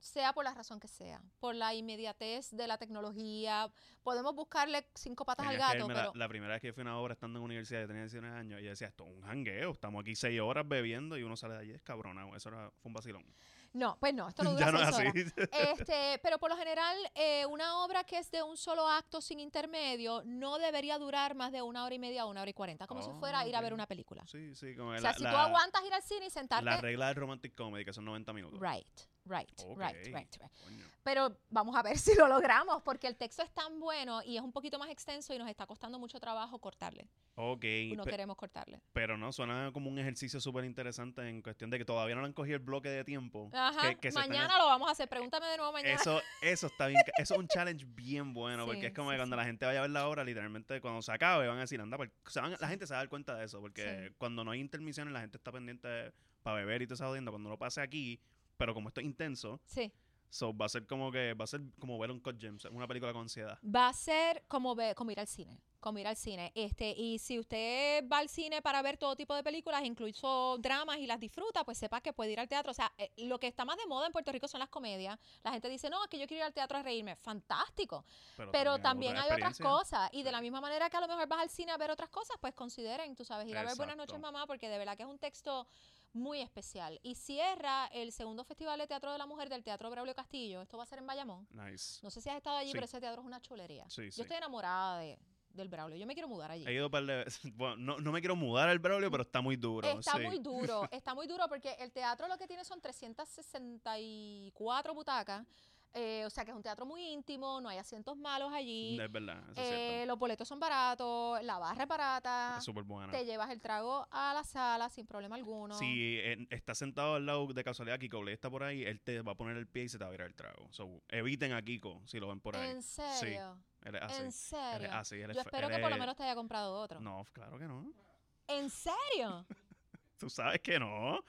sea por la razón que sea, por la inmediatez de la tecnología. Podemos buscarle cinco patas Tenías al que gato, irme la- pero La, primera vez que yo fui a una obra estando en universidad, yo tenía diecinueve años, y yo decía, esto es un jangueo, estamos aquí seis horas bebiendo y uno sale de allí descabronado. Eso era, fue un vacilón. no, pues no, esto no dura Ya no es seis así. horas. Este, pero por lo general, eh, una obra que es de un solo acto sin intermedio no debería durar más de una hora y media o una hora y cuarenta, como si Oh, fuera ir a ok. ver una película. Sí, sí, como O la, sea, si la- tú aguantas ir al cine y sentarte... la regla del romantic comedy, que son noventa minutos. Right, right, Ok, right, right, right. coño. Pero vamos a ver si lo logramos, porque el texto es tan bueno y es un poquito más extenso y nos está costando mucho trabajo cortarle. Ok, Y no pe- queremos cortarle. pero no, suena como un ejercicio súper interesante en cuestión de que todavía no le han cogido el bloque de tiempo. Ajá, que, que se están mañana lo vamos a hacer. Pregúntame de nuevo mañana. Eso, eso está bien. ca- Eso es un challenge bien bueno. Sí, Porque es como sí, que cuando sí. la gente vaya a ver la obra, literalmente cuando se acabe, van a decir, anda, pues, se van- la gente se va a dar cuenta de eso. Porque Sí. cuando no hay intermisiones, la gente está pendiente para beber y todo eso jodiendo. Cuando lo pase aquí, pero como esto es intenso, Sí. so, va a ser como que, va a ser como ver un Cut Gems, una película con ansiedad. Va a ser como, ve, como ir al cine. Como ir al cine. Este, y si usted va al cine para ver todo tipo de películas, incluso dramas, y las disfruta, pues sepa que puede ir al teatro. O sea, eh, lo que está más de moda en Puerto Rico son las comedias. La gente dice, no, es que yo quiero ir al teatro a reírme. Fantástico. Pero también hay otras experiencias. cosas. Y de Sí. la misma manera que a lo mejor vas al cine a ver otras cosas, pues consideren, tú sabes, ir a ver Buenas Exacto. noches, mamá, porque de verdad que es un texto muy especial. Y cierra el segundo Festival de Teatro de la Mujer del Teatro Braulio Castillo. Esto va a ser en Bayamón. Nice. No sé si has estado allí, Sí. pero ese teatro es una chulería. Sí, Yo sí. estoy enamorada de, del Braulio. Yo me quiero mudar allí. He ido un par de veces. Bueno, no, no me quiero mudar al Braulio, pero está muy duro. Está sí. muy duro, está muy duro porque el teatro lo que tiene son trescientas sesenta y cuatro butacas. Eh, o sea que es un teatro muy íntimo, no hay asientos malos allí. Es verdad, eso es Eh, cierto. los boletos son baratos, la barra es barata. Es súper buena. Te llevas el trago a la sala sin problema alguno. Si eh, estás sentado al lado de casualidad, Kiko le está por ahí, él te va a poner el pie y se te va a virar el trago. So, eviten a Kiko si lo ven por ahí. ¿En serio? Él es así. ¿En Él serio? es así. Él es Yo fe- espero él que por lo es- menos te haya comprado otro. No, claro que no. ¿En serio? Tú sabes que no.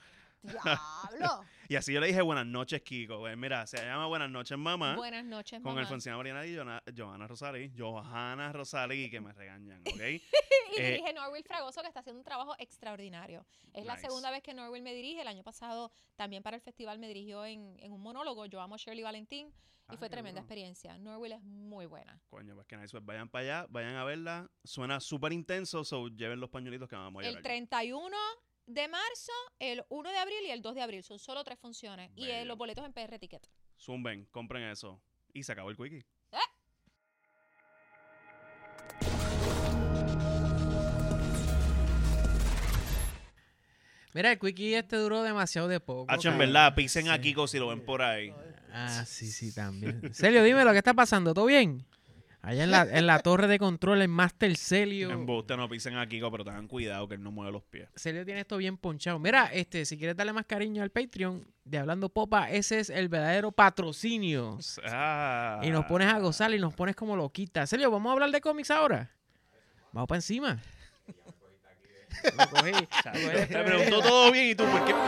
¡Diablo! Y así yo le dije buenas noches, Kiko. Pues mira, se llama Buenas noches, mamá. Buenas noches, con mamá. Alfonsina Mariana y Joana- Johanna Rosalí. Johanna Rosalí, que me regañan, ¿ok? Y Eh, dirige Norwil Fragoso, que está haciendo un trabajo extraordinario. Es la Nice. segunda vez que Norwil me dirige. El año pasado también para el festival me dirigió en, en un monólogo. Yo amo a Shirley Valentín y Ah, fue qué tremenda duro. experiencia. Norwil es muy buena. Coño, pues que nice. Pues vayan para allá, vayan a verla. Suena súper intenso, so lleven los pañuelitos que vamos a El llorar. treinta y uno de marzo, el uno de abril y el dos de abril. Son solo tres funciones. Y eh, Bello. los boletos en P R Ticket. Zumben, compren eso. Y se acabó el quickie. Mira, el quickie este duró demasiado de poco. Hacho, en cabrón. verdad, pisen a Sí. Kiko si lo ven por ahí. Ah, sí, sí, también. Celio, dime lo que está pasando. ¿Todo bien? Allá en la, en la torre de control, en Master Celio. En Buste no pisen a Kiko, pero tengan cuidado que él no mueve los pies. Celio tiene esto bien ponchado. Mira, este, si quieres darle más cariño al Patreon de Hablando Popa, ese es el verdadero patrocinio. Ah. Y nos pones a gozar y nos pones como loquita. Celio, ¿vamos a hablar de cómics ahora? Vamos para encima. Lo cogí, lo cogí Me desprevenido. preguntó todo bien y tú, ¿por qué?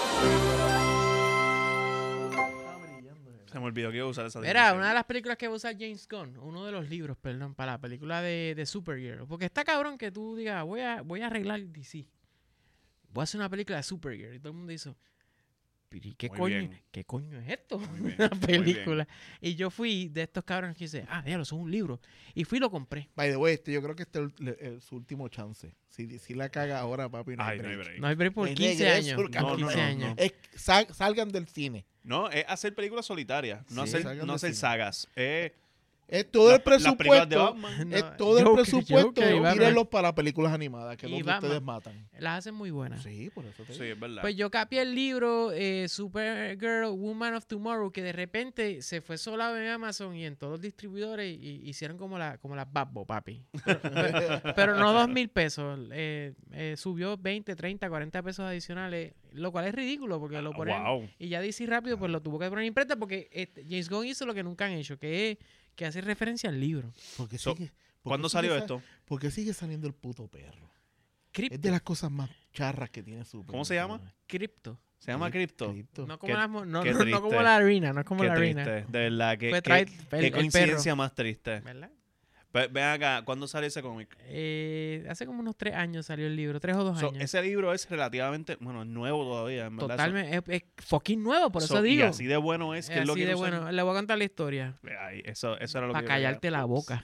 Se me olvidó que iba a usar esa Mira, definición. una de las películas que va a usar James Gunn, uno de los libros, perdón, para la película de, de Supergirl. Porque está cabrón que tú digas, voy a, voy a arreglar D C. Voy a hacer una película de Supergirl. Y todo el mundo dice, "Pero, ¿y qué Muy coño, bien. qué coño es esto? Muy bien, Una muy película. Y yo fui de estos cabrones que dice, ah, diablo, eso es un libro. Y fui y lo compré. By the way, este, yo creo que este es el- el- su último chance. Si, si la caga ahora, papi, no hay Ay, no hay break. break. No hay break por El quince regreso, años. el por cabrón. quince No, no, años. no. Es, sal- salgan del cine. No, es hacer películas solitarias. No Sí, hacer, salgan no de hacer cine. sagas. Es Es todo la- el las películas de presupuesto. Batman. No, Es todo el Joker, presupuesto. Joker y Batman. Tírenlo para películas animadas, que es Y donde Batman. ustedes matan. Las hacen muy buenas. Sí, por eso te Sí, digo. es verdad. Pues yo capié el libro eh, Supergirl, Woman of Tomorrow, que de repente se fue solado en Amazon y en todos los distribuidores y, y hicieron como la como las Babbo, papi. Pero, pero- pero no dos mil pesos. eh, eh, subió veinte, treinta, cuarenta pesos adicionales, lo cual es ridículo porque lo ponen... wow. Y ya D C rápido pues lo tuvo que poner en imprenta porque este, James Gunn hizo lo que nunca han hecho, que es que hace referencia al libro. Porque So, sigue, porque ¿Cuándo sigue salió sa- esto? Porque sigue saliendo el puto perro. Crypto. Es de las cosas más charras que tiene Superman. ¿Cómo se llama? Crypto. Se llama Crypto. Crypto. No como, Qué- la, mo- no, qué no, no como triste. la harina, no es como Qué la triste. harina. De verdad, que, Fue que- traer el- qué el coincidencia más triste. ¿Verdad? Ve- Ven acá, ¿cuándo sale ese cómic? Eh, hace como unos tres años salió el libro, tres o dos So, años. ese libro es relativamente, bueno, es nuevo todavía, en verdad. Totalmente, es, es fucking nuevo, por So- eso so, digo. Y así de bueno es que Es él lo así quiere de usar. bueno. Le voy a contar la historia. Ay, eso, eso era lo Para que yo quería. callarte la boca.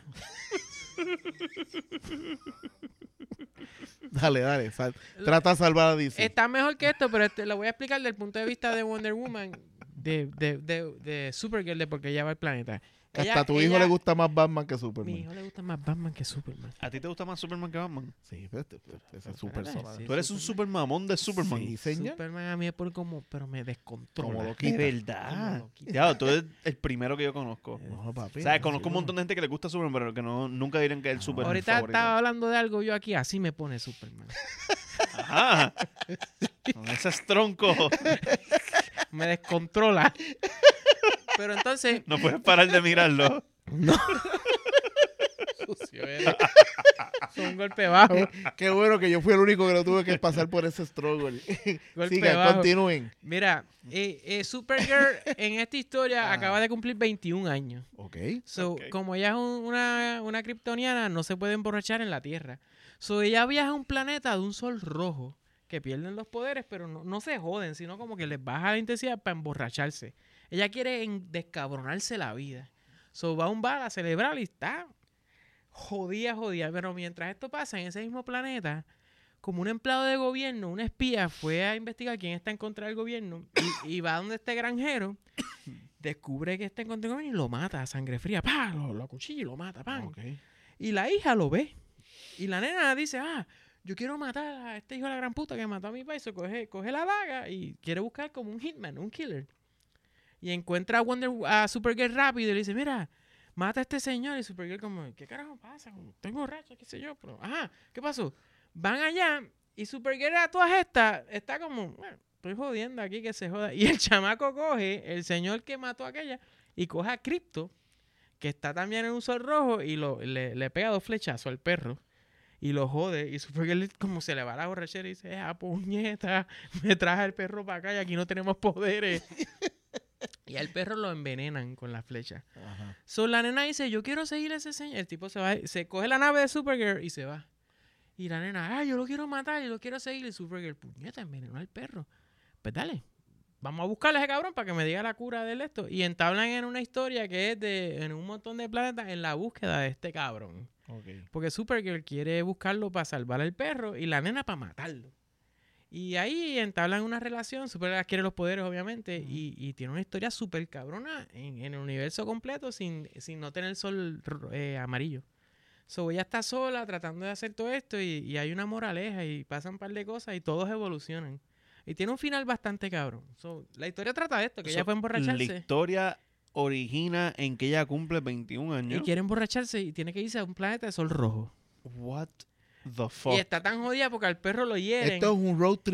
Dale, dale. sal- Trata de salvar a D C. Está mejor que esto, pero este, lo voy a explicar desde el punto de vista de Wonder Woman, de, de, de, de Supergirl, de porque ella va al planeta. Que Ella- hasta a tu hijo ella- le gusta más Batman que Mi Superman. hijo le gusta más Batman que Superman. ¿A ti te gusta más Superman que Batman? Sí, pero este- este- ese es su Sí, personaje. Tú eres un super mamón de Superman. Sí, señor. Superman a mí es por como, pero me descontrola. Como lo De quita. verdad. Como loquito. Ya, tú eres el primero que yo conozco. No, papi. ¿Sabes? no, Conozco un sí, montón de gente que le gusta Superman, pero que no, nunca dirán que es el Superman Ahorita favorito. estaba hablando de algo yo aquí, así me pone Superman. Ajá. Con ese tronco. Me descontrola. Pero entonces, No puedes parar de mirarlo. no. Sucio eres. Es un golpe bajo. Qué bueno que yo fui el único que no tuve que pasar por ese struggle. Golpe Sigan, bajo. continúen. Mira, eh, eh, Supergirl en esta historia Ah. acaba de cumplir veintiún años. Ok. So, Ok. como ella es un- una, una kryptoniana, no se puede emborrachar en la Tierra. So, ella viaja a un planeta de un sol rojo, que pierden los poderes, pero no, no se joden, sino como que les baja la intensidad para emborracharse. Ella quiere en- descabronarse la vida. So, va a un bar a celebrar y está jodida, jodida. Pero mientras esto pasa en ese mismo planeta, como un empleado de gobierno, un espía, fue a investigar quién está en contra del gobierno y, y va donde este granjero, descubre que está en contra del gobierno y lo mata a sangre fría. ¡Pah! Lo, lo acuchilla y lo mata. ¡Pam! Ok. Y la hija lo ve. Y la nena dice, ah, yo quiero matar a este hijo de la gran puta que mató a mi país. So, coge, coge la daga y quiere buscar como un hitman, un killer. Y encuentra a, Wonder, a Supergirl rápido y le dice, mira, mata a este señor. Y Supergirl como, ¿qué carajo pasa? Estoy borracho, qué sé yo. Pero, ajá, ¿qué pasó? Van allá y Supergirl a todas estas está como, bueno, estoy jodiendo aquí que se joda. Y el chamaco coge, el señor que mató a aquella, y coge a Crypto, que está también en un sol rojo, y lo, le, le pega dos flechazos al perro. Y lo jode. Y Supergirl como se le va la borrachera y dice, ah, puñeta, me traje el perro para acá y aquí no tenemos poderes. Y al perro lo envenenan con la flecha. Ajá. So, la nena dice, yo quiero seguir a ese señor. El tipo se va, se coge la nave de Supergirl y se va. Y la nena, ah, yo lo quiero matar y lo quiero seguir. Y Supergirl, puñeta, envenenó al perro. Pues dale, vamos a buscarle a ese cabrón para que me diga la cura del esto. Y entablan en una historia que es de en un montón de planetas en la búsqueda de este cabrón. Ok. Porque Supergirl quiere buscarlo para salvar al perro y la nena para matarlo. Y ahí entablan una relación. Supergirl quiere los poderes, obviamente. y, y tiene una historia súper cabrona en, en el universo completo sin, sin no tener el sol eh, amarillo. So, ella está sola tratando de hacer todo esto y, y hay una moraleja y pasan un par de cosas y todos evolucionan. Y tiene un final bastante cabrón. So, la historia trata de esto, que So, ella fue a La emborracharse. historia origina en que ella cumple veintiún Y años. quiere emborracharse y tiene que irse a un planeta de sol rojo. What the fuck? Y está tan jodida porque al perro lo hieren. Esto es un road trip